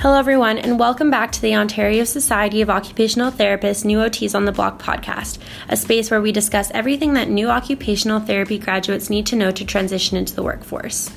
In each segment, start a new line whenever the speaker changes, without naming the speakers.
Hello everyone, and welcome back to the Ontario Society of Occupational Therapists New OTs on the Block podcast, a space where we discuss everything that new occupational therapy graduates need to know to transition into the workforce.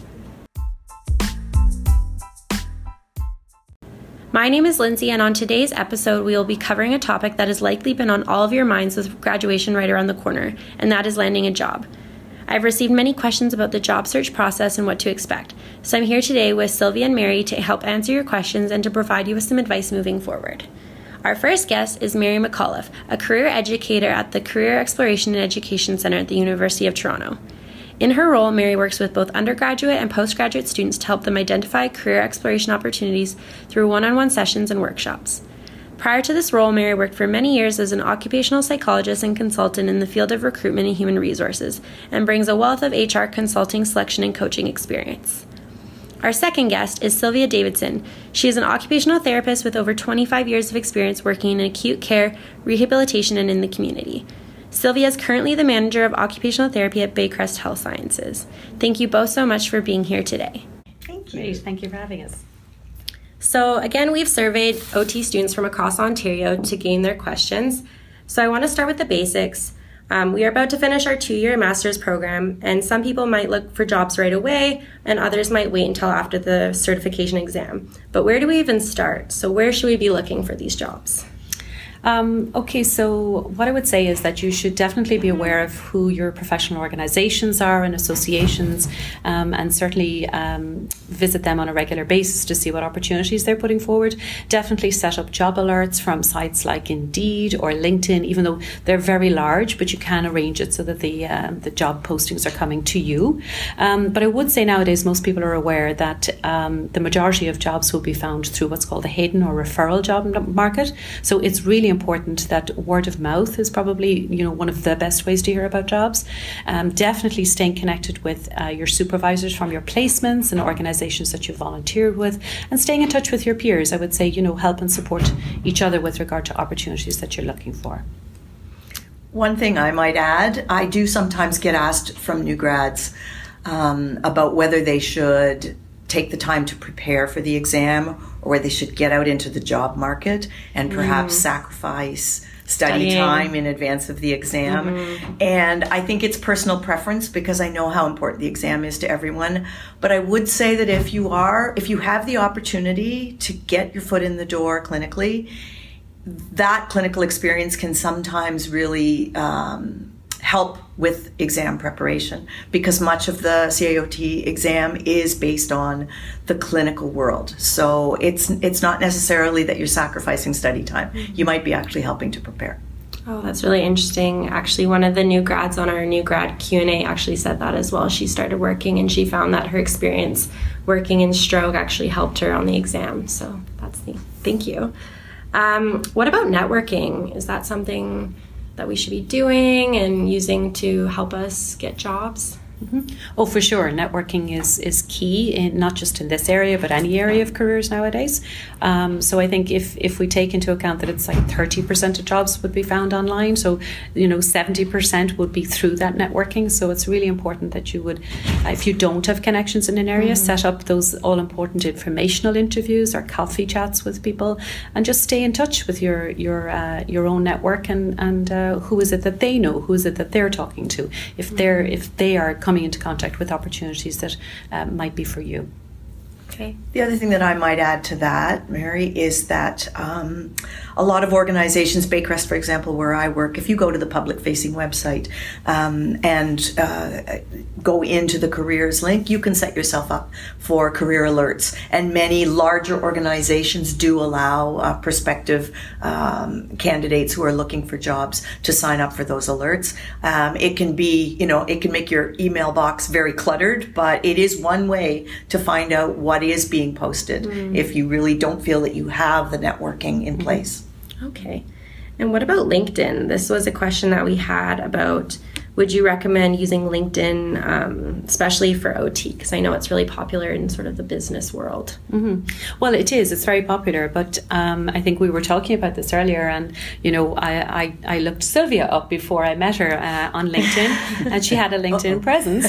My name is Lindsay, and on today's episode, we will be covering a topic that has likely been on all of your minds with graduation right around the corner, and that is landing a job. I've received many questions about the job search process and what to expect, so I'm here today with Sylvia and Mary to help answer your questions and to provide you with some advice moving forward. Our first guest is Mary McAuliffe, a career educator at the Career Exploration and Education Centre at the University of Toronto. In her role, Mary works with both undergraduate and postgraduate students to help them identify career exploration opportunities through one-on-one sessions and workshops. Prior to this role, Mary worked for many years as an occupational psychologist and consultant in the field of recruitment and human resources, and brings a wealth of HR consulting, selection, and coaching experience. Our second guest is Sylvia Davidson. She is an occupational therapist with over 25 years of experience working in acute care, rehabilitation, and in the community. Sylvia is currently the manager of occupational therapy at Baycrest Health Sciences. Thank you both so much for being here today.
Thank you. Great. Thank you for having us.
So again, we've surveyed OT students from across Ontario to gain their questions. So I want to start with the basics. We are about to finish our 2-year master's program, and some people might look for jobs right away, and others might wait until after the certification exam. But where do we even start? So where should we be looking for these jobs?
Okay, so what I would say is that you should definitely be aware of who your professional organisations are and associations, and certainly visit them on a regular basis to see what opportunities they're putting forward. Definitely set up job alerts from sites like Indeed or LinkedIn, even though they're very large, but you can arrange it so that the job postings are coming to you. But I would say nowadays most people are aware that the majority of jobs will be found through what's called the hidden or referral job market. So it's really important that word of mouth is probably one of the best ways to hear about jobs. Definitely staying connected with your supervisors from your placements and organisations that you volunteered with, and staying in touch with your peers. I would say help and support each other with regard to opportunities that you're looking for.
One thing I might add, I do sometimes get asked from new grads about whether they should take the time to prepare for the exam or whether they should get out into the job market and perhaps sacrifice study time in advance of the exam. And I think it's personal preference because I know how important the exam is to everyone. But I would say that if you have the opportunity to get your foot in the door clinically, that clinical experience can sometimes really help with exam preparation, because much of the CAOT exam is based on the clinical world. So it's not necessarily that you're sacrificing study time. You might be actually helping to prepare.
Oh, that's really interesting. Actually, one of the new grads on our new grad Q&A actually said that as well. She started working and she found that her experience working in stroke actually helped her on the exam. So that's neat. Thank you. What about networking? Is that something that we should be doing and using to help us get jobs?
Oh, for sure. Networking is key, not just in this area, but any area of careers nowadays. So I think if we take into account that it's like 30% of jobs would be found online, so 70% would be through that networking. So it's really important that you would, if you don't have connections in an area, set up those all-important informational interviews or coffee chats with people, and just stay in touch with your own network and who is it that they know, who is it that they're talking to, if they are coming into contact with opportunities that might be for you.
Okay.
The other thing that I might add to that, Mary, is that a lot of organizations, Baycrest, for example, where I work, if you go to the public-facing website and go into the careers link, you can set yourself up for career alerts. And many larger organizations do allow prospective candidates who are looking for jobs to sign up for those alerts. It can be, it can make your email box very cluttered, but it is one way to find out what is being posted if you really don't feel that you have the networking in place.
Okay. And what about LinkedIn? This was a question that we had about would you recommend using LinkedIn, especially for OT? Because I know it's really popular in sort of the business world.
Mm-hmm. Well, it is. It's very popular. But I think we were talking about this earlier. And, you know, I looked Sylvia up before I met her on LinkedIn. And she had a LinkedIn presence.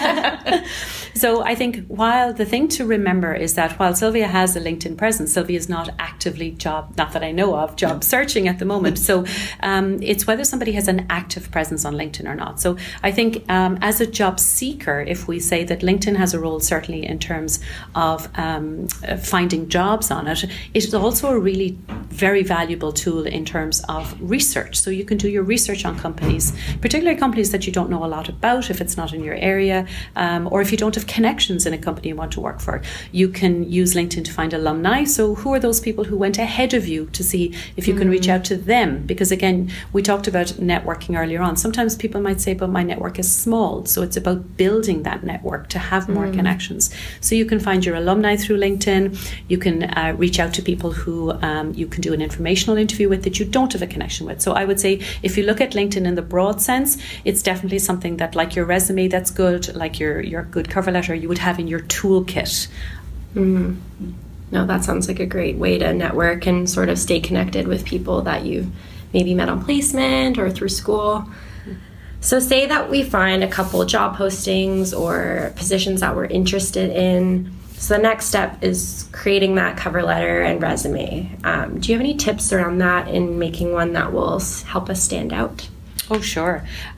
So I think while the thing to remember is that while Sylvia has a LinkedIn presence, Sylvia is not actively not that I know of, job searching at the moment. So it's whether somebody has an active presence on LinkedIn or not. So I think as a job seeker, if we say that LinkedIn has a role certainly in terms of finding jobs on it, it is also a really very valuable tool in terms of research. So you can do your research on companies, particularly companies that you don't know a lot about if it's not in your area, or if you don't have connections in a company you want to work for. You can use LinkedIn to find alumni. So who are those people who went ahead of you, to see if you can reach out to them? Because again, we talked about networking earlier on. Sometimes people might say, but my network is small. So it's about building that network to have more connections. So you can find your alumni through LinkedIn. You can reach out to people who you can do an informational interview with that you don't have a connection with. So I would say if you look at LinkedIn in the broad sense, it's definitely something that, like your resume, that's good, like your good cover letter, you would have in your toolkit.
No, that sounds like a great way to network and sort of stay connected with people that you've maybe met on placement or through school. So say that we find a couple job postings or positions that we're interested in. So the next step is creating that cover letter and resume. Do you have any tips around that in making one that will help us stand out?
Oh, sure.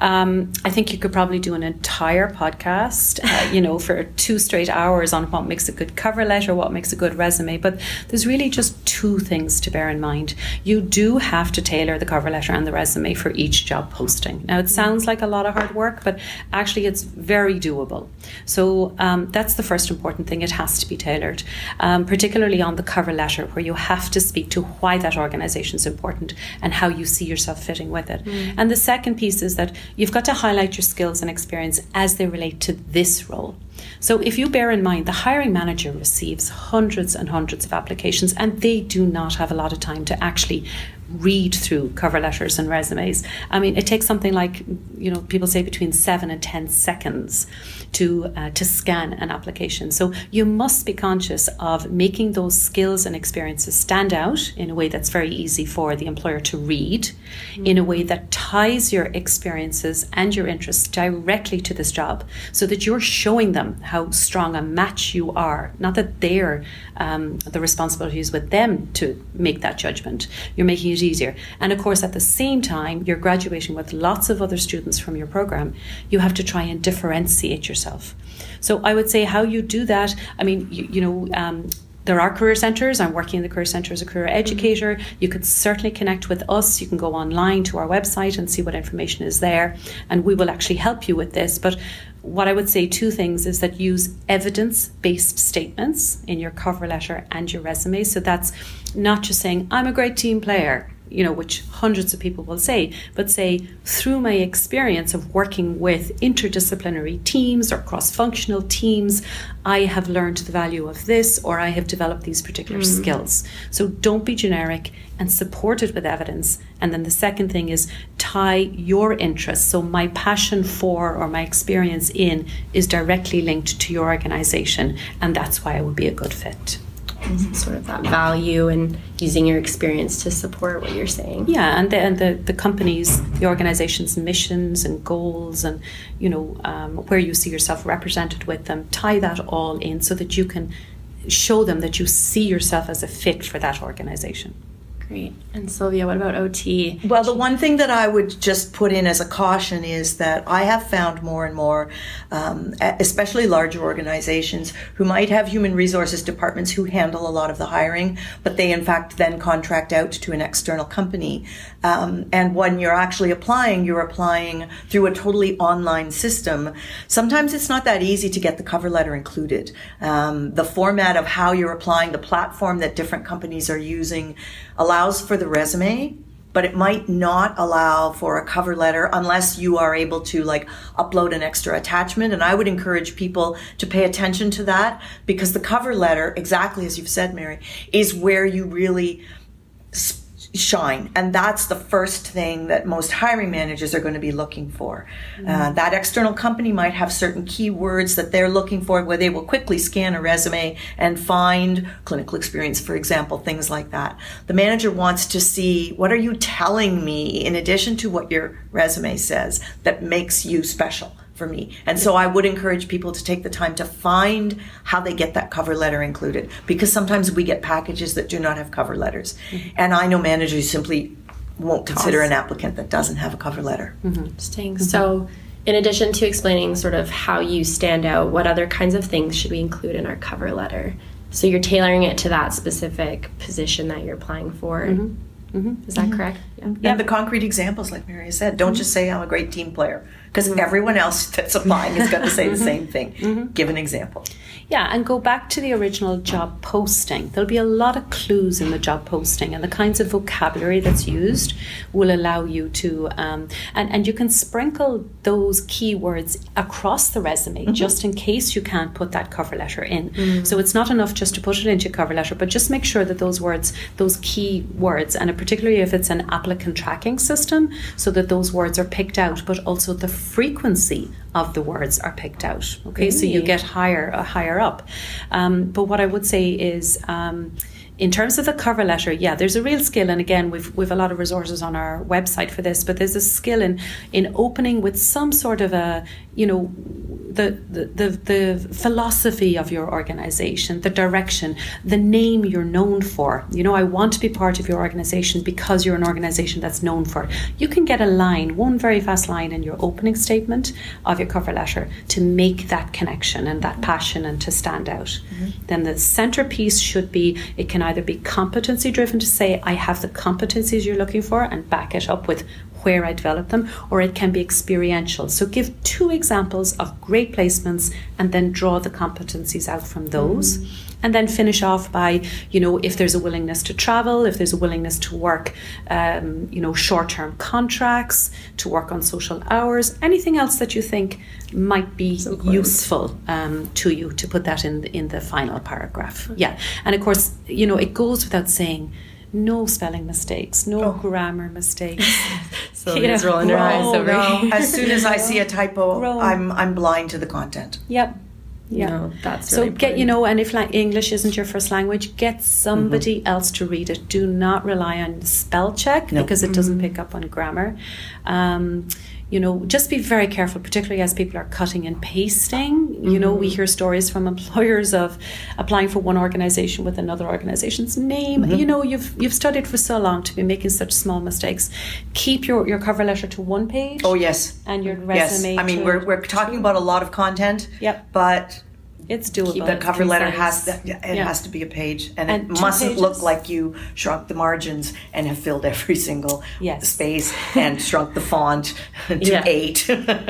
I think you could probably do an entire podcast, for 2 straight hours on what makes a good cover letter, what makes a good resume. But there's really just 2 things to bear in mind. You do have to tailor the cover letter and the resume for each job posting. Now, it sounds like a lot of hard work, but actually it's very doable. So that's the first important thing. It has to be tailored, particularly on the cover letter, where you have to speak to why that organisation is important and how you see yourself fitting with it. And the second piece is that you've got to highlight your skills and experience as they relate to this role. So if you bear in mind, the hiring manager receives hundreds and hundreds of applications, and they do not have a lot of time to actually read through cover letters and resumes. I mean, it takes something like, people say between 7 and 10 seconds to scan an application. So you must be conscious of making those skills and experiences stand out in a way that's very easy for the employer to read, in a way that ties your experiences and your interests directly to this job, so that you're showing them how strong a match you are. Not that they're the responsibility is with them to make that judgment. You're making it easier. And of course, at the same time, you're graduating with lots of other students from your program. You have to try and differentiate yourself. So I would say how you do that, I mean, there are career centres. I'm working in the career centre as a career educator. You can certainly connect with us. You can go online to our website and see what information is there, and we will actually help you with this. But what I would say, 2 things, is that use evidence-based statements in your cover letter and your resume. So that's not just saying, I'm a great team player, which hundreds of people will say, but say, through my experience of working with interdisciplinary teams or cross-functional teams, I have learned the value of this, or I have developed these particular skills. So don't be generic, and support it with evidence. And then the second thing is tie your interests. So my passion for, or my experience in, is directly linked to your organisation, and that's why I would be a good fit.
Sort of that value and using your experience to support what you're saying.
Yeah, and the company's, the organization's missions and goals, and where you see yourself represented with them, tie that all in so that you can show them that you see yourself as a fit for that organization.
Great. And Sylvia, what about OT?
Well, the one thing that I would just put in as a caution is that I have found more and more, especially larger organizations, who might have human resources departments who handle a lot of the hiring, but they in fact then contract out to an external company. And when you're actually applying, you're applying through a totally online system. Sometimes it's not that easy to get the cover letter included. The format of how you're applying, the platform that different companies are using, allows for the resume, but it might not allow for a cover letter unless you are able to upload an extra attachment. And I would encourage people to pay attention to that, because the cover letter, exactly as you've said, Mary, is where you really shine. And that's the first thing that most hiring managers are going to be looking for. That external company might have certain keywords that they're looking for, where they will quickly scan a resume and find clinical experience, for example, things like that. The manager wants to see, what are you telling me in addition to what your resume says that makes you special for me? And so I would encourage people to take the time to find how they get that cover letter included, because sometimes we get packages that do not have cover letters. And I know managers simply won't consider an applicant that doesn't have a cover letter.
Interesting. So in addition to explaining sort of how you stand out, what other kinds of things should we include in our cover letter? So you're tailoring it to that specific position that you're applying for. Is that correct?
Yeah. And the concrete examples, like Mary said, don't just say I'm a great team player, because everyone else that's applying is going to say the same thing. Give an example.
Yeah, and go back to the original job posting. There'll be a lot of clues in the job posting, and the kinds of vocabulary that's used will allow you to, and you can sprinkle those keywords across the resume just in case you can't put that cover letter in. So it's not enough just to put it into your cover letter, but just make sure that those words, those key words, and particularly if it's an applicant tracking system, so that those words are picked out, but also the frequency of the words are picked out. Okay, so you get higher up. But what I would say is, in terms of the cover letter, there's a real skill, and again, we've a lot of resources on our website for this. But there's a skill in opening with some sort of a, the philosophy of your organization, the direction, the name you're known for. I want to be part of your organization because you're an organization that's known for it. You can get one very fast line in your opening statement of your cover letter to make that connection and that passion and to stand out. Then the centerpiece should be, it can either be competency driven, to say I have the competencies you're looking for and back it up with where I developed them, or it can be experiential. So give 2 examples of great placements and then draw the competencies out from those. And then finish off by, if there's a willingness to travel, if there's a willingness to work, short-term contracts, to work on social hours, anything else that you think might be useful to you, to put that in the final paragraph. Yeah. And of course, it goes without saying, no spelling mistakes, no grammar mistakes.
Sylvia's rolling her eyes over here.
As soon as I see a typo, I'm blind to the content.
Yep. Yeah,
no, that's really
so get and if English isn't your first language, get somebody else to read it. Do not rely on the spell check because it doesn't pick up on grammar. Just be very careful, particularly as people are cutting and pasting. We hear stories from employers of applying for one organization with another organization's name. You've studied for so long to be making such small mistakes. Keep your cover letter to 1 page.
Oh, yes.
And your resume.
Yes. I mean, we're talking about a lot of content.
Yep.
But
it's doable.
The cover letter has to be a page, and it mustn't look like you shrunk the margins and have filled every single space and shrunk the font to 8.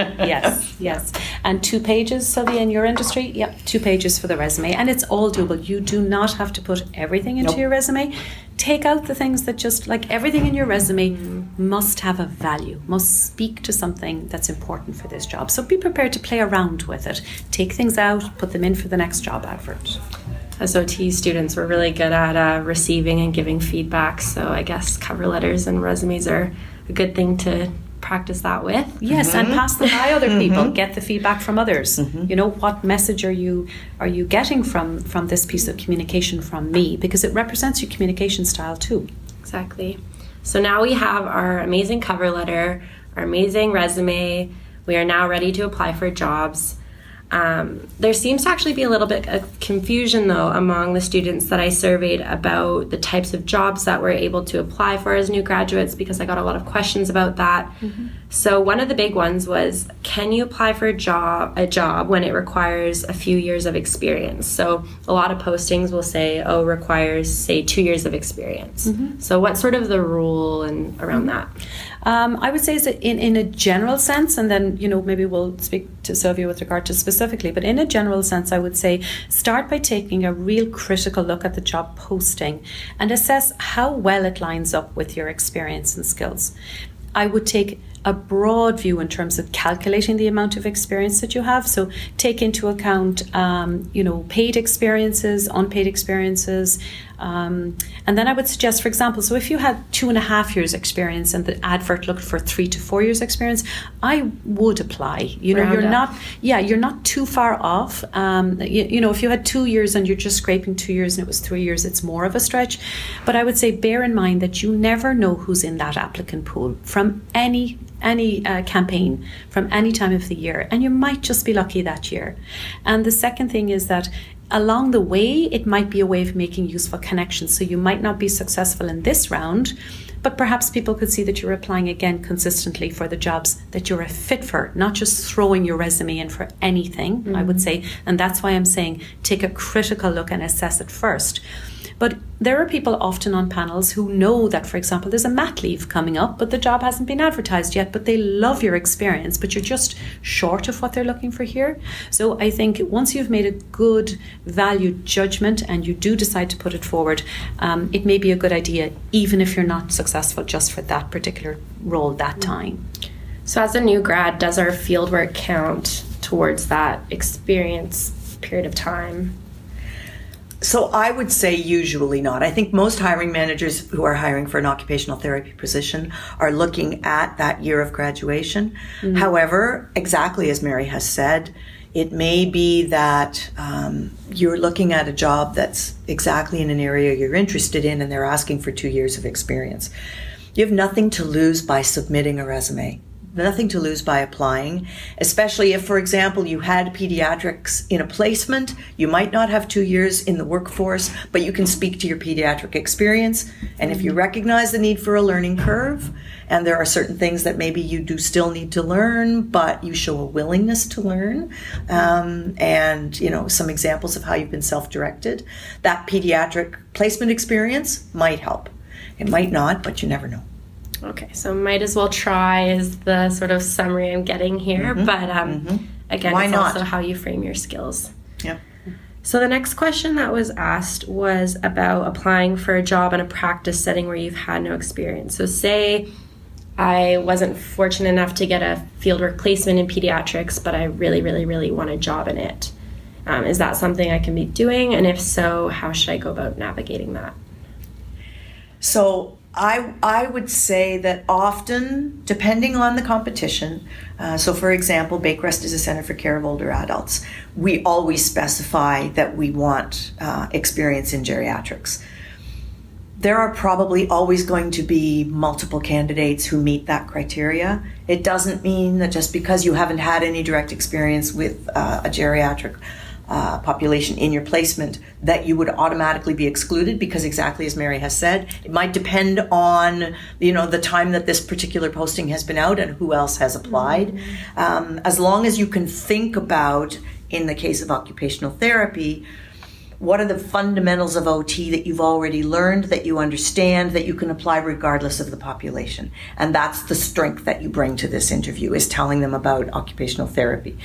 Yes. And 2 pages, Sylvia, in your industry? Yep, 2 pages for the resume, and it's all doable. You do not have to put everything into your resume. Take out the things that just, like everything in your resume must have a value, must speak to something that's important for this job. So be prepared to play around with it. Take things out, put them in for the next job advert.
As OT students, we're really good at receiving and giving feedback. So I guess cover letters and resumes are a good thing to practice that with.
Yes, and pass them by other people. Get the feedback from others. What message are you getting from this piece of communication from me? Because it represents your communication style too.
Exactly. So now we have our amazing cover letter, our amazing resume. We are now ready to apply for jobs. There seems to actually be a little bit of confusion, though, among the students that I surveyed about the types of jobs that we're able to apply for as new graduates, because I got a lot of questions about that. So one of the big ones was, can you apply for a job when it requires a few years of experience? So a lot of postings will say, requires, say, 2 years of experience. So what's sort of the rule and around that?
I would say is that in a general sense, and then, maybe we'll speak to Sylvia with regard to specifically, but in a general sense, I would say start by taking a real critical look at the job posting and assess how well it lines up with your experience and skills. I would take a broad view in terms of calculating the amount of experience that you have. So take into account, paid experiences, unpaid experiences, And then I would suggest, for example, so if you had 2.5 years experience and the advert looked for 3 to 4 years experience, I would apply. You know, you're not too far off. You know, if you had 2 years and you're just scraping 2 years and it was 3 years, it's more of a stretch. But I would say bear in mind that you never know who's in that applicant pool from any campaign from any time of the year, and you might just be lucky that year. And the second thing is that along the way, it might be a way of making useful connections. So you might not be successful in this round, but perhaps people could see that you're applying again consistently for the jobs that you're a fit for, not just throwing your resume in for anything, I would say. And that's why I'm saying take a critical look and assess it first. But there are people often on panels who know that, for example, there's a mat leave coming up, but the job hasn't been advertised yet, but they love your experience, but you're just short of what they're looking for here. So I think once you've made a good valued judgment and you do decide to put it forward, it may be a good idea, even if you're not successful just for that particular role that time.
So as a new grad, does our fieldwork count towards that experience period of time?
So I would say usually not. I think most hiring managers who are hiring for an occupational therapy position are looking at that year of graduation. However, exactly as Mary has said, it may be that you're looking at a job that's exactly in an area you're interested in and they're asking for 2 years of experience. You have nothing to lose by submitting a resume. Nothing to lose by applying, especially if, for example, you had pediatrics in a placement. You might not have 2 years in the workforce, but you can speak to your pediatric experience. And if you recognize the need for a learning curve, and there are certain things that maybe you do still need to learn, but you show a willingness to learn, and, you know, some examples of how you've been self-directed, that pediatric placement experience might help. It might not, but you never know.
Okay, so might as well try is the sort of summary I'm getting here, but again,
Why
it's
not?
also how you frame your skills.
Yep.
So the next question that was asked was about applying for a job in a practice setting where you've had no experience. So say I wasn't fortunate enough to get a fieldwork placement in pediatrics, but I really, really, really want a job in it. Is that something I can be doing? And if so, how should I go about navigating that?
So I would say that often, depending on the competition, so for example, Bakecrest is a Center for Care of Older Adults. We always specify that we want experience in geriatrics. There are probably always going to be multiple candidates who meet that criteria. It doesn't mean that just because you haven't had any direct experience with a geriatric population in your placement that you would automatically be excluded, because exactly as Mary has said, it might depend on, you know, the time that this particular posting has been out and who else has applied. As long as you can think about, in the case of occupational therapy, what are the fundamentals of OT that you've already learned, that you understand, that you can apply regardless of the population. And that's the strength that you bring to this interview, is telling them about occupational therapy.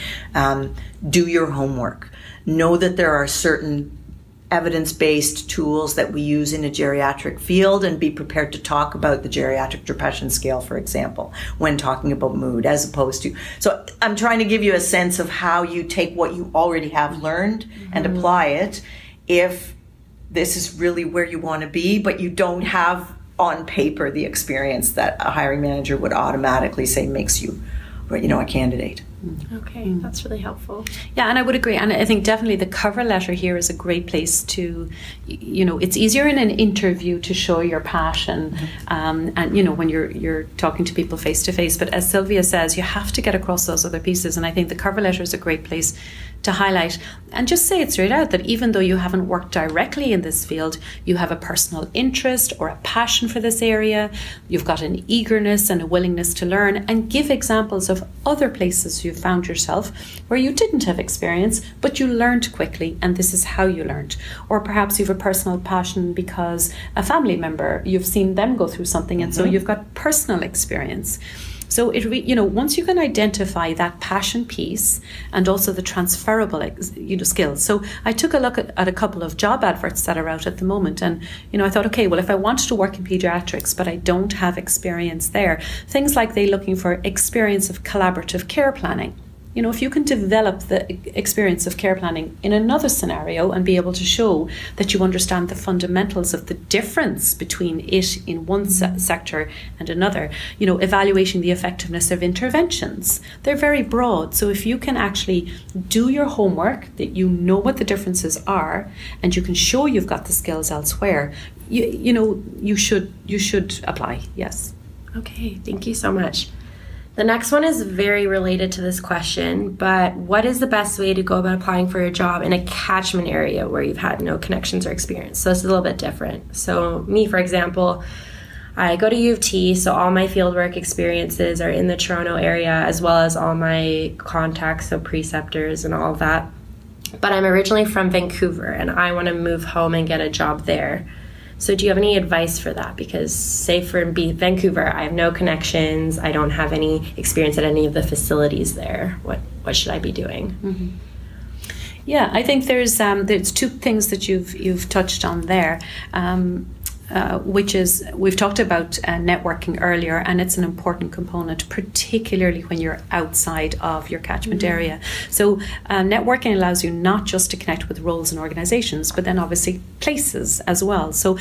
Do your homework. Know that there are certain evidence-based tools that we use in a geriatric field, and be prepared to talk about the geriatric depression scale, for example, when talking about mood, as opposed to... So I'm trying to give you a sense of how you take what you already have learned and apply it, if this is really where you want to be, but you don't have on paper the experience that a hiring manager would automatically say makes you, you know, a candidate.
Okay, that's really helpful.
Yeah, and I would agree. And I think definitely the cover letter here is a great place to, you know, it's easier in an interview to show your passion, and, you know, when you're talking to people face to face. But as Sylvia says, you have to get across those other pieces. And I think the cover letter is a great place to highlight and just say it straight out that even though you haven't worked directly in this field, you have a personal interest or a passion for this area. You've got an eagerness and a willingness to learn, and give examples of other places you found yourself where you didn't have experience, but you learned quickly, and this is how you learned. Or perhaps you have a personal passion because a family member, you've seen them go through something, and so you've got personal experience. So it, you know, once you can identify that passion piece and also the transferable, you know, skills. So I took a look at a couple of job adverts that are out at the moment, and, you know, I thought, okay, well, if I wanted to work in pediatrics but I don't have experience there, things like they're looking for experience of collaborative care planning. if you can develop the experience of care planning in another scenario and be able to show that you understand the fundamentals of the difference between it in one sector and another, evaluating the effectiveness of interventions. They're very broad. So if you can actually do your homework, that you know what the differences are, and you can show you've got the skills elsewhere, you should apply. Yes.
Okay, thank you so much. The next one is very related to this question, but what is the best way to go about applying for a job in a catchment area where you've had no connections or experience? So it's a little bit different. So me, for example, I go to U of T, so all my fieldwork experiences are in the Toronto area, as well as all my contacts, so preceptors and all of that. But I'm originally from Vancouver, and I want to move home and get a job there. So do you have any advice for that? Because say for Vancouver, I have no connections. I don't have any experience at any of the facilities there. What should I be doing?
Mm-hmm. Yeah, I think there's two things that you've touched on there. Which is, we've talked about networking earlier, and it's an important component, particularly when you're outside of your catchment area. So networking allows you not just to connect with roles and organizations, but then obviously places as well. So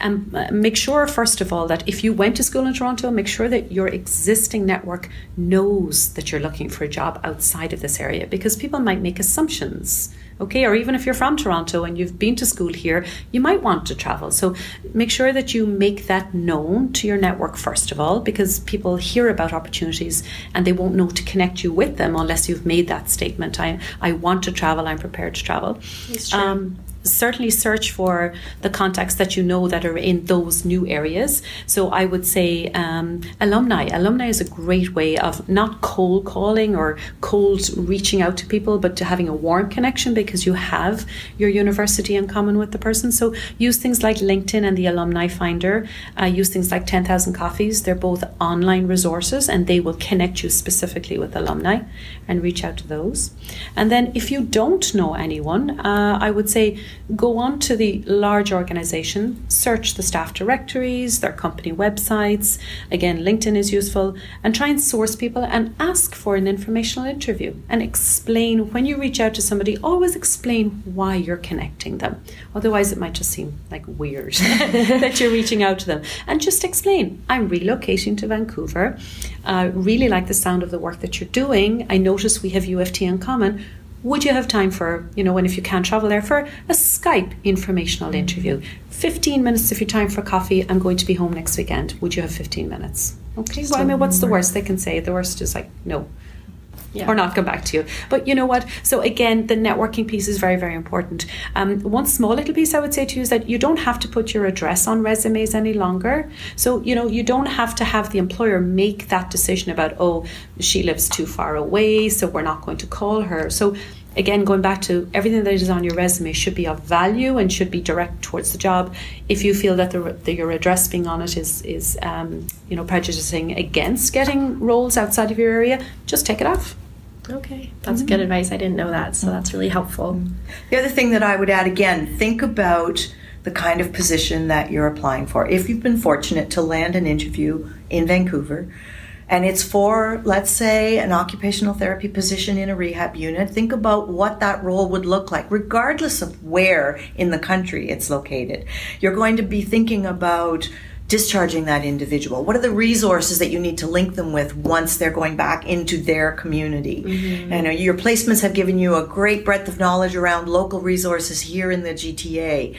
make sure, first of all, that if you went to school in Toronto, make sure that your existing network knows that you're looking for a job outside of this area, because people might make assumptions. Okay, or even if you're from Toronto and you've been to school here, you might want to travel. So make sure that you make that known to your network first of all, because people hear about opportunities and they won't know to connect you with them unless you've made that statement. I want to travel, I'm prepared to travel.
It's true.
Certainly search for the contacts that you know that are in those new areas. So I would say alumni. Alumni is a great way of not cold calling or cold reaching out to people, but to having a warm connection because you have your university in common with the person. So use things like LinkedIn and the Alumni Finder. Use things like 10,000 Coffees. They're both online resources and they will connect you specifically with alumni, and reach out to those. And then if you don't know anyone, I would say go on to the large organization, search the staff directories, their company websites. Again, LinkedIn is useful, and try and source people and ask for an informational interview and explain, when you reach out to somebody, always explain why you're connecting them. Otherwise it might just seem like weird that you're reaching out to them. And just explain, I'm relocating to Vancouver. I really like the sound of the work that you're doing. I notice we have U of T in common. Would you have time for, and if you can't travel there, for a Skype informational interview? 15 minutes of your time for coffee. I'm going to be home next weekend. Would you have 15 minutes? Okay, well, I mean, what's the worst they can say? The worst is like, no. Yeah. Or not come back to you. But you know what? So again, the networking piece is very, very important. One small little piece I would say to you is that you don't have to put your address on resumes any longer. So, you don't have to have the employer make that decision about, oh, she lives too far away, so we're not going to call her. So again, going back to everything that is on your resume should be of value and should be direct towards the job. If you feel that your address being on it is prejudicing against getting roles outside of your area, just take it off.
Okay, that's good advice. I didn't know that, so that's really helpful.
The other thing that I would add, again, think about the kind of position that you're applying for. If you've been fortunate to land an interview in Vancouver, and it's for, let's say, an occupational therapy position in a rehab unit, think about what that role would look like, regardless of where in the country it's located. You're going to be thinking about discharging that individual. What are the resources that you need to link them with once they're going back into their community? Mm-hmm. Your placements have given you a great breadth of knowledge around local resources here in the GTA.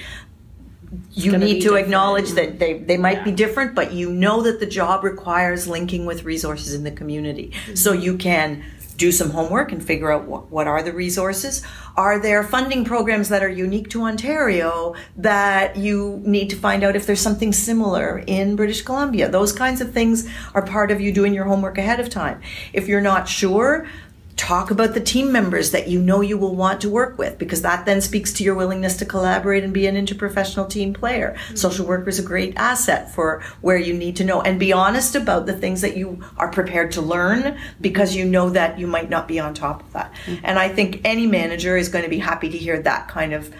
You need to acknowledge that they might be different, but you know that the job requires linking with resources in the community. Mm-hmm. So you can do some homework and figure out what are the resources. Are there funding programs that are unique to Ontario that you need to find out if there's something similar in British Columbia? Those kinds of things are part of you doing your homework ahead of time. If you're not sure, talk about the team members that you know you will want to work with, because that then speaks to your willingness to collaborate and be an interprofessional team player. Mm-hmm. Social worker is a great asset for where you need to know, and be honest about the things that you are prepared to learn, because you know that you might not be on top of that. Mm-hmm. And I think any manager is going to be happy to hear that kind of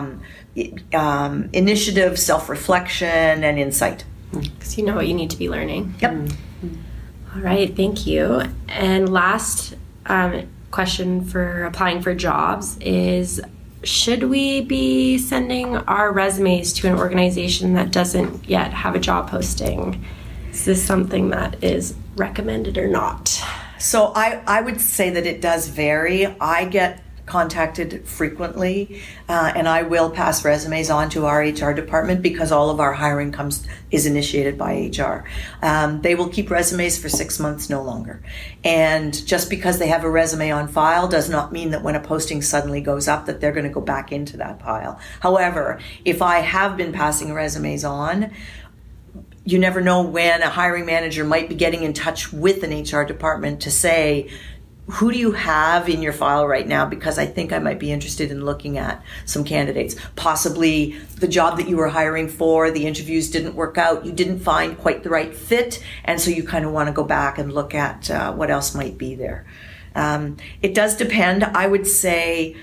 initiative, self-reflection, and insight.
Because you know what you need to be learning.
Yep.
Mm-hmm. All right, thank you. And last, question for applying for jobs is, should we be sending our resumes to an organization that doesn't yet have a job posting? Is this something that is recommended or not?
So I would say that it does vary. I get contacted frequently, and I will pass resumes on to our HR department because all of our hiring is initiated by HR. They will keep resumes for 6 months, no longer. And just because they have a resume on file does not mean that when a posting suddenly goes up that they're going to go back into that pile. However, if I have been passing resumes on, you never know when a hiring manager might be getting in touch with an HR department to say, who do you have in your file right now? Because I think I might be interested in looking at some candidates. Possibly the job that you were hiring for, the interviews didn't work out. You didn't find quite the right fit. And so you kind of want to go back and look at what else might be there. It does depend. I would say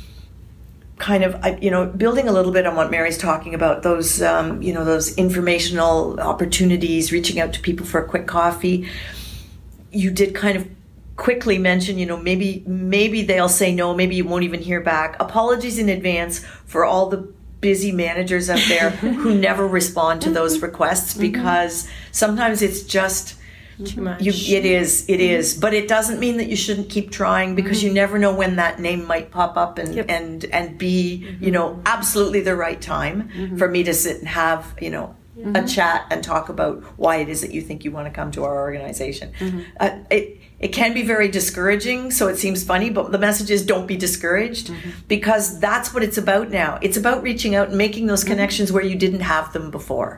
kind of, building a little bit on what Mary's talking about, those, those informational opportunities, reaching out to people for a quick coffee. You did kind of quickly mention, maybe they'll say no, maybe you won't even hear back. Apologies in advance for all the busy managers out there who never respond to those requests, because sometimes it's just
too much.
It is, but it doesn't mean that you shouldn't keep trying, because you never know when that name might pop up and be, absolutely the right time for me to sit and have, a chat and talk about why it is that you think you want to come to our organization. It can be very discouraging, so it seems funny, but the message is don't be discouraged, because that's what it's about now. It's about reaching out and making those connections where you didn't have them before.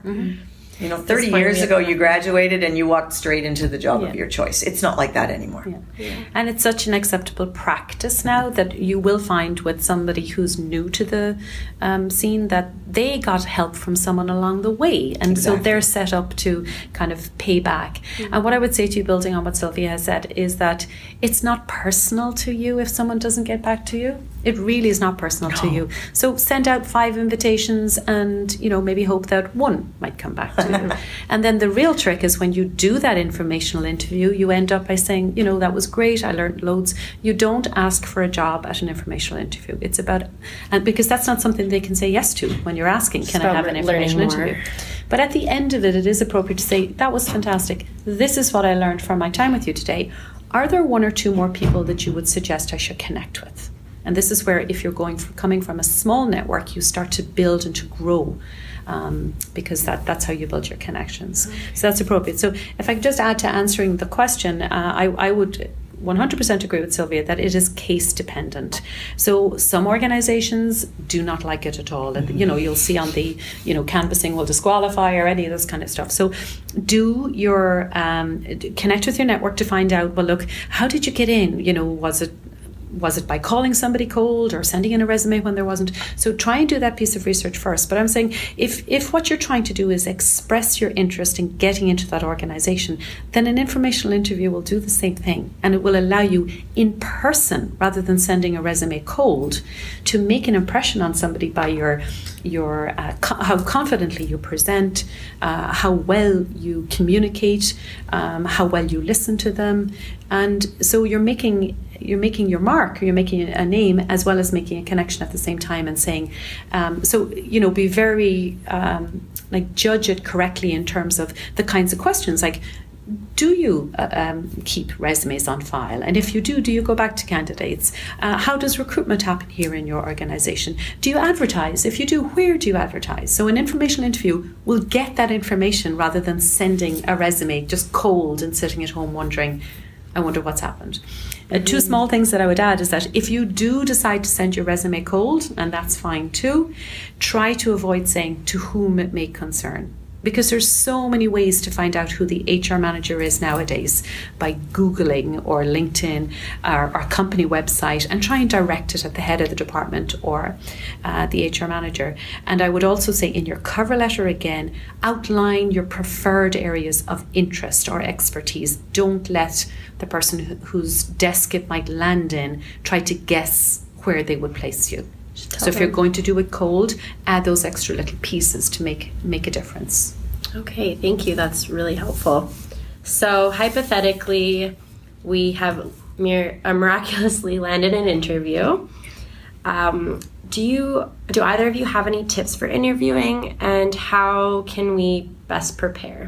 30 years ago you graduated and you walked straight into the job of your choice. It's not like that anymore.
And it's such an acceptable practice now that you will find with somebody who's new to the scene that they got help from someone along the way, and so they're set up to kind of pay back. And what I would say to you, building on what Sylvia has said, is that it's not personal to you if someone doesn't get back to you. It really is not personal to you. So send out 5 invitations and, maybe hope that one might come back to you. And then the real trick is when you do that informational interview, you end up by saying, that was great, I learned loads. You don't ask for a job at an informational interview. It's about, and because that's not something they can say yes to when you're asking, can I have an informational interview? But at the end of it, it is appropriate to say, that was fantastic. This is what I learned from my time with you today. Are there 1 or 2 more people that you would suggest I should connect with? And this is where, if you're coming from a small network, you start to build and to grow, because that's how you build your connections. So that's appropriate. So if I could just add to answering the question, I would 100% agree with Sylvia that it is case dependent. So some organizations do not like it at all, and you'll see on the canvassing will disqualify or any of this kind of stuff. So do your connect with your network to find out, well, look, how did you get in? Was it by calling somebody cold or sending in a resume when there wasn't? So try and do that piece of research first. But I'm saying if what you're trying to do is express your interest in getting into that organization, then an informational interview will do the same thing, and it will allow you in person, rather than sending a resume cold, to make an impression on somebody by your how confidently you present, how well you communicate, how well you listen to them. And so you're making your mark, you're making a name, as well as making a connection at the same time, and saying, be very, judge it correctly in terms of the kinds of questions, like, do you keep resumes on file? And if you do you go back to candidates? How does recruitment happen here in your organization? Do you advertise? If you do, where do you advertise? So an informational interview will get that information, rather than sending a resume just cold and sitting at home wondering, I wonder what's happened. 2 small things that I would add is that if you do decide to send your resume cold, and that's fine too, try to avoid saying to whom it may concern. Because there's so many ways to find out who the HR manager is nowadays, by Googling or LinkedIn or our company website, and try and direct it at the head of the department or the HR manager. And I would also say in your cover letter, again, outline your preferred areas of interest or expertise. Don't let the person whose desk it might land in try to guess where they would place you. So if you're going to do it cold, add those extra little pieces to make a difference.
Okay, thank you. That's really helpful. So hypothetically, we have miraculously landed an interview. Do either of you have any tips for interviewing, and how can we best prepare?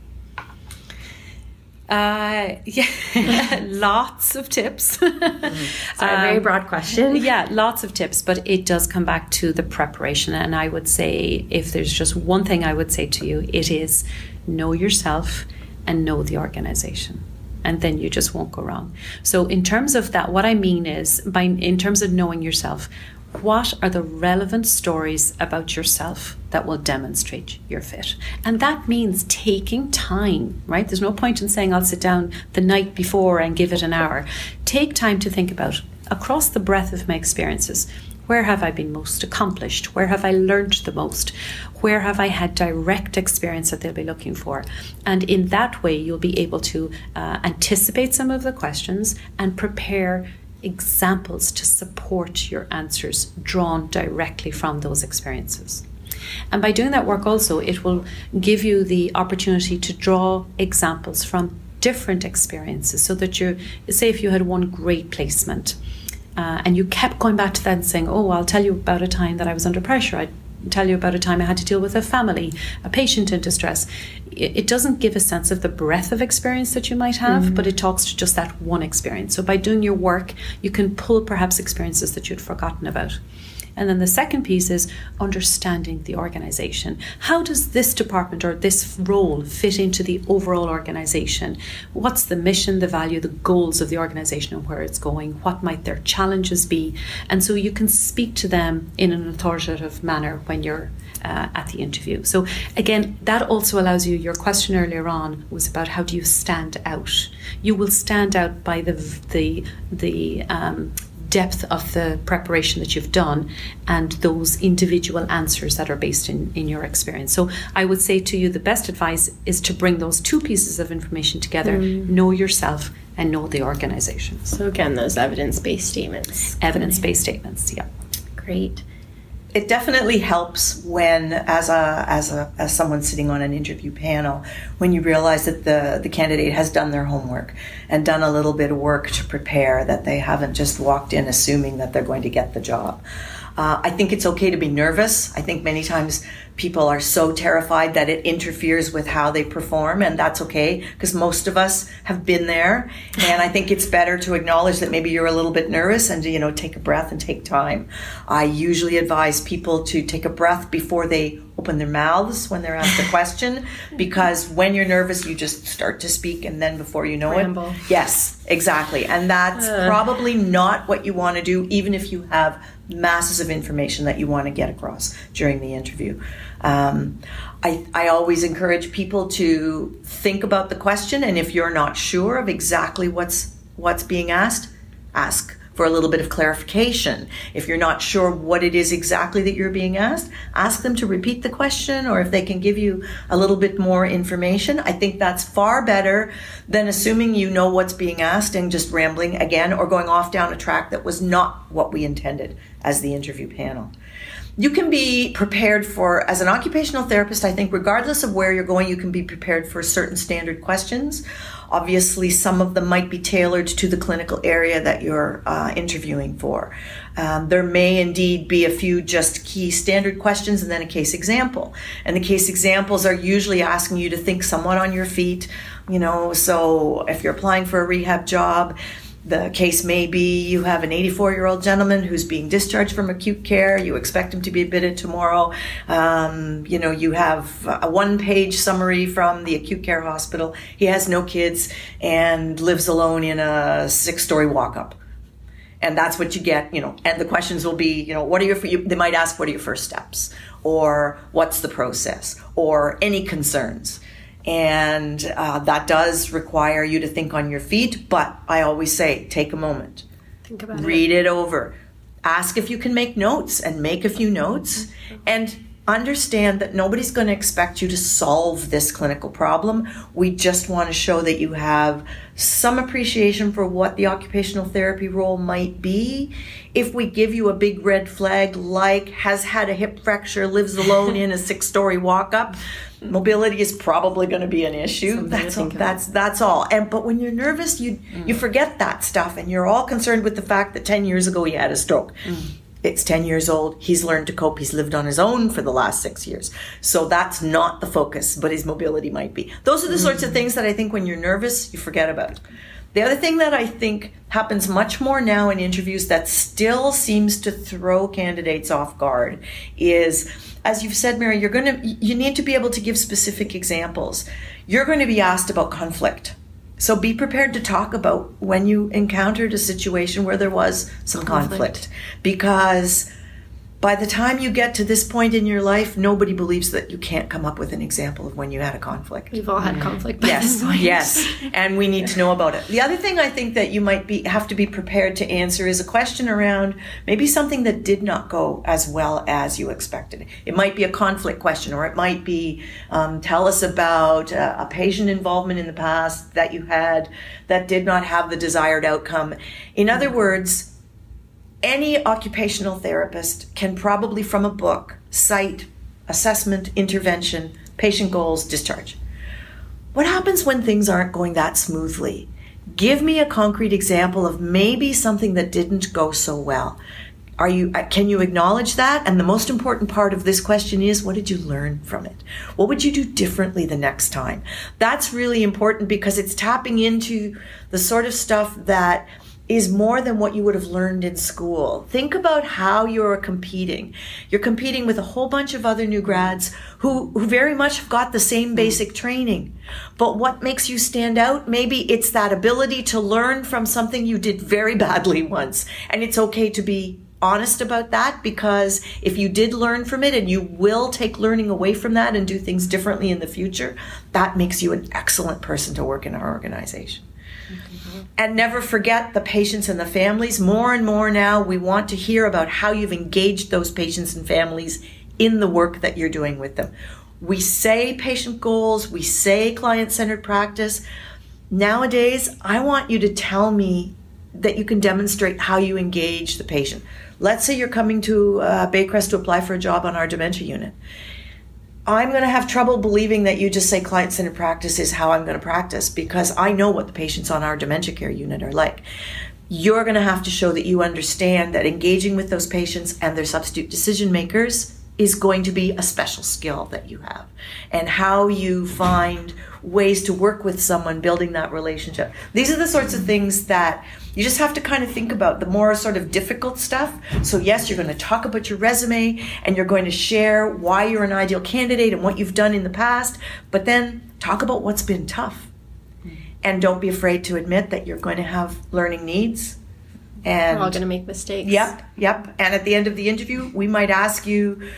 Yeah, lots of tips.
Sorry, a very broad question.
Yeah, lots of tips, but it does come back to the preparation. And I would say, if there's just one thing I would say to you, it is know yourself and know the organization. And then you just won't go wrong. So in terms of that, what I mean is, in terms of knowing yourself, what are the relevant stories about yourself that will demonstrate your fit? And that means taking time, right? There's no point in saying I'll sit down the night before and give it an hour. Take time to think about, across the breadth of my experiences, where have I been most accomplished? Where have I learned the most? Where have I had direct experience that they'll be looking for? And in that way, you'll be able to anticipate some of the questions and prepare examples to support your answers drawn directly from those experiences. And by doing that work also, it will give you the opportunity to draw examples from different experiences, so that say if you had one great placement and you kept going back to that and saying, oh, I'll tell you about a time that I was under pressure, I'd tell you about a time I had to deal with a patient in distress. It doesn't give a sense of the breadth of experience that you might have, but it talks to just that one experience. So by doing your work, you can pull perhaps experiences that you'd forgotten about. And then the second piece is understanding the organization. How does this department or this role fit into the overall organization? What's the mission, the value, the goals of the organization and where it's going? What might their challenges be? And so you can speak to them in an authoritative manner when you're at the interview. So again, that also allows you, your question earlier on was about how do you stand out? You will stand out by the depth of the preparation that you've done and those individual answers that are based in your experience. So I would say to you, the best advice is to bring those two pieces of information together, know yourself and know the organization.
So again, those evidence-based statements.
Evidence-based statements, yeah.
Great.
It definitely helps when, as someone sitting on an interview panel, when you realize that the candidate has done their homework and done a little bit of work to prepare, that they haven't just walked in assuming that they're going to get the job. I think it's okay to be nervous. I think many times people are so terrified that it interferes with how they perform, and that's okay, because most of us have been there. And I think it's better to acknowledge that maybe you're a little bit nervous and to, take a breath and take time. I usually advise people to take a breath before they open their mouths when they're asked a question, because when you're nervous, you just start to speak, and then before you know
Ramble.
it. Yes, exactly. And that's probably not what you want to do, even if you have masses of information that you want to get across during the interview. I always encourage people to think about the question, and if you're not sure of exactly what's being asked, ask for a little bit of clarification. If you're not sure what it is exactly that you're being asked, ask them to repeat the question, or if they can give you a little bit more information. I think that's far better than assuming you know what's being asked and just rambling again, or going off down a track that was not what we intended as the interview panel. You can be prepared for, as an occupational therapist, I think regardless of where you're going, you can be prepared for certain standard questions. Obviously, some of them might be tailored to the clinical area that you're interviewing for. There may indeed be a few just key standard questions and then a case example. And the case examples are usually asking you to think somewhat on your feet. So if you're applying for a rehab job, the case may be you have an 84-year-old gentleman who's being discharged from acute care. You expect him to be admitted tomorrow. You have a one-page summary from the acute care hospital. He has no kids and lives alone in a 6-story walk-up. And that's what you get, and the questions will be, they might ask, what are your first steps? Or what's the process? Or any concerns? And that does require you to think on your feet, but I always say, take a moment.
Think about it.
Read it over. Ask if you can make notes, and make a few notes. And understand that nobody's going to expect you to solve this clinical problem. We just want to show that you have some appreciation for what the occupational therapy role might be. If we give you a big red flag, like has had a hip fracture, lives alone in a 6-story walk-up, Mobility is probably going to be an issue. That's all. But when you're nervous, you forget that stuff, and you're all concerned with the fact that 10 years ago he had a stroke. It's 10 years old. He's learned to cope. He's lived on his own for the last 6 years. So that's not the focus, but his mobility might be. Those are the sorts of things that I think when you're nervous, you forget about. The other thing that I think happens much more now in interviews that still seems to throw candidates off guard is, as you've said, Mary, you need to be able to give specific examples. You're going to be asked about conflict. So be prepared to talk about when you encountered a situation where there was some conflict. Because by the time you get to this point in your life, nobody believes that you can't come up with an example of when you had a conflict.
We've all had conflict by this point.
Yes, and we need to know about it. The other thing I think that you might have to be prepared to answer is a question around maybe something that did not go as well as you expected. It might be a conflict question, or it might be tell us about a patient involvement in the past that you had that did not have the desired outcome. In other words, any occupational therapist can probably from a book cite assessment, intervention, patient goals, discharge. What happens when things aren't going that smoothly? Give me a concrete example of maybe something that didn't go so well. Can you acknowledge that? And the most important part of this question is, what did you learn from it? What would you do differently the next time? That's really important because it's tapping into the sort of stuff that is more than what you would have learned in school. Think about how you're competing. You're competing with a whole bunch of other new grads who very much have got the same basic training. But what makes you stand out? Maybe it's that ability to learn from something you did very badly once. And it's okay to be honest about that, because if you did learn from it and you will take learning away from that and do things differently in the future, that makes you an excellent person to work in our organization. And never forget the patients and the families. More and more now, we want to hear about how you've engaged those patients and families in the work that you're doing with them. We say patient goals, we say client-centered practice. Nowadays, I want you to tell me that you can demonstrate how you engage the patient. Let's say you're coming to Baycrest to apply for a job on our dementia unit. I'm going to have trouble believing that you just say client-centered practice is how I'm going to practice, because I know what the patients on our dementia care unit are like. You're going to have to show that you understand that engaging with those patients and their substitute decision makers is going to be a special skill that you have, and how you find ways to work with someone, building that relationship. These are the sorts of things that you just have to kind of think about, the more sort of difficult stuff. So yes, you're going to talk about your resume and you're going to share why you're an ideal candidate and what you've done in the past, but then talk about what's been tough. And don't be afraid to admit that you're going to have learning needs. And
we're all going to make mistakes.
Yep. And at the end of the interview, we might ask you,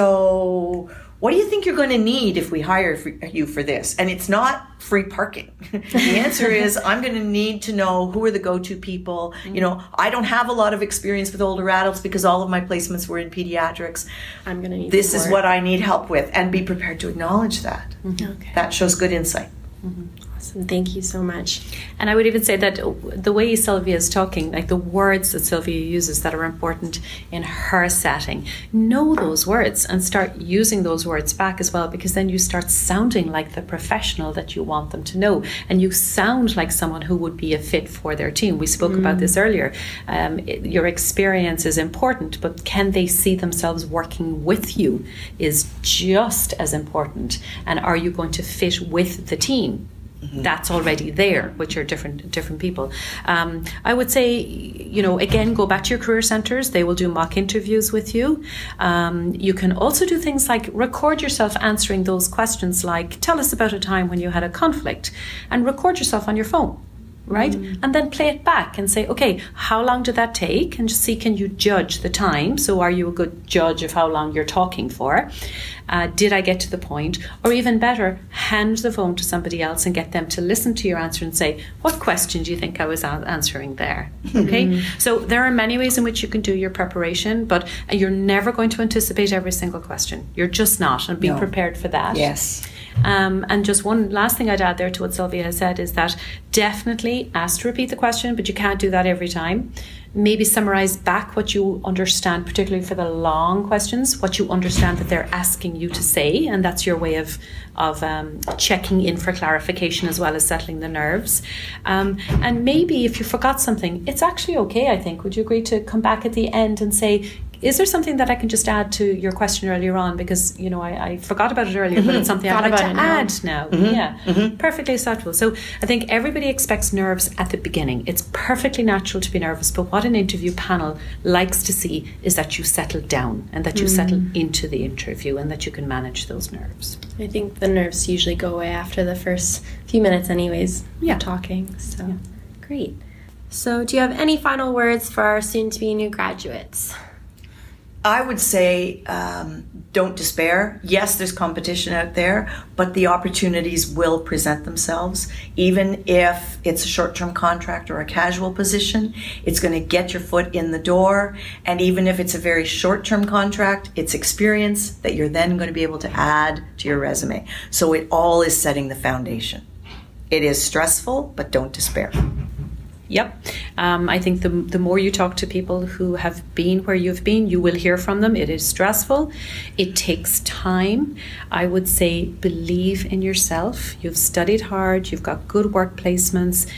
so what do you think you're going to need if we hire you for this? And it's not free parking. The answer is, I'm going to need to know who are the go-to people. You know, I don't have a lot of experience with older adults because all of my placements were in pediatrics.
I'm going to need
this is what I need help with, and be prepared to acknowledge that.
Okay.
That shows good insight.
Awesome. Thank you so much.
And I would even say that the way Sylvia is talking, like the words that Sylvia uses that are important in her setting, know those words and start using those words back as well, because then you start sounding like the professional that you want them to know, and you sound like someone who would be a fit for their team. We spoke about this earlier. Your experience is important, but can they see themselves working with you is just as important. And are you going to fit with the team? That's already there, which are different people. I would say, you know, again, go back to your career centres. They will do mock interviews with you. You can also do things like record yourself answering those questions, like tell us about a time when you had a conflict, and record yourself on your phone. Right? And then play it back and say, okay, how long did that take? And just see, can you judge the time? So are you a good judge of how long you're talking for? Did I get to the point? Or even better, hand the phone to somebody else and get them to listen to your answer and say, what question do you think I was answering there? Okay? So there are many ways in which you can do your preparation, but you're never going to anticipate every single question. You're just not, and be prepared for that.
Yes.
And just one last thing I'd add there to what Sylvia has said is that definitely ask to repeat the question, but you can't do that every time. Maybe summarize back what you understand, particularly for the long questions, what you understand that they're asking you to say, and that's your way of checking in for clarification as well as settling the nerves. And maybe if you forgot something, it's actually okay, I think. Would you agree to come back at the end and say, is there something that I can just add to your question earlier on? Because, you know, I forgot about it earlier, but it's something I'd like to add now. Perfectly acceptable. So I think everybody expects nerves at the beginning. It's perfectly natural to be nervous, but what an interview panel likes to see is that you settle down and that you settle into the interview and that you can manage those nerves.
I think the nerves usually go away after the first few minutes anyways of talking. So great. So do you have any final words for our soon-to-be new graduates?
I would say don't despair. Yes, there's competition out there, but the opportunities will present themselves. Even if it's a short-term contract or a casual position, it's going to get your foot in the door. And even if it's a very short-term contract, it's experience that you're then going to be able to add to your resume. So it all is setting the foundation. It is stressful, but don't despair.
Yep. I think the more you talk to people who have been where you've been, you will hear from them. It is stressful. It takes time. I would say believe in yourself. You've studied hard. You've got good work placements.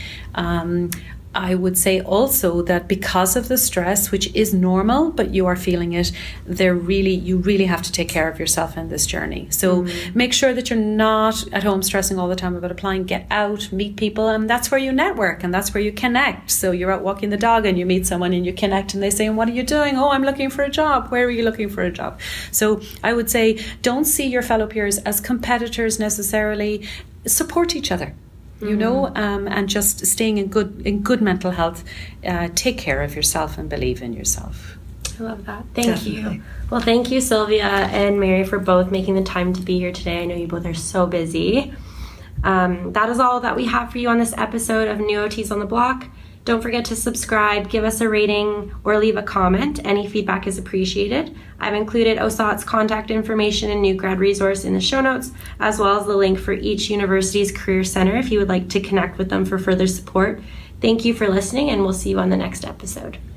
I would say also that because of the stress, which is normal, but you are feeling it, you really have to take care of yourself in this journey. So make sure that you're not at home stressing all the time about applying. Get out, meet people, and that's where you network and that's where you connect. So you're out walking the dog and you meet someone and you connect and they say, what are you doing? Oh, I'm looking for a job. Where are you looking for a job? So I would say don't see your fellow peers as competitors necessarily. Support each other. You know, and just staying in good mental health. Take care of yourself and believe in yourself.
I love that. Thank you. Well, thank you, Sylvia and Mary, for both making the time to be here today. I know you both are so busy. That is all that we have for you on this episode of New OTs on the Block. Don't forget to subscribe, give us a rating, or leave a comment. Any feedback is appreciated. I've included OSOT's contact information and new grad resource in the show notes, as well as the link for each university's career center if you would like to connect with them for further support. Thank you for listening, and we'll see you on the next episode.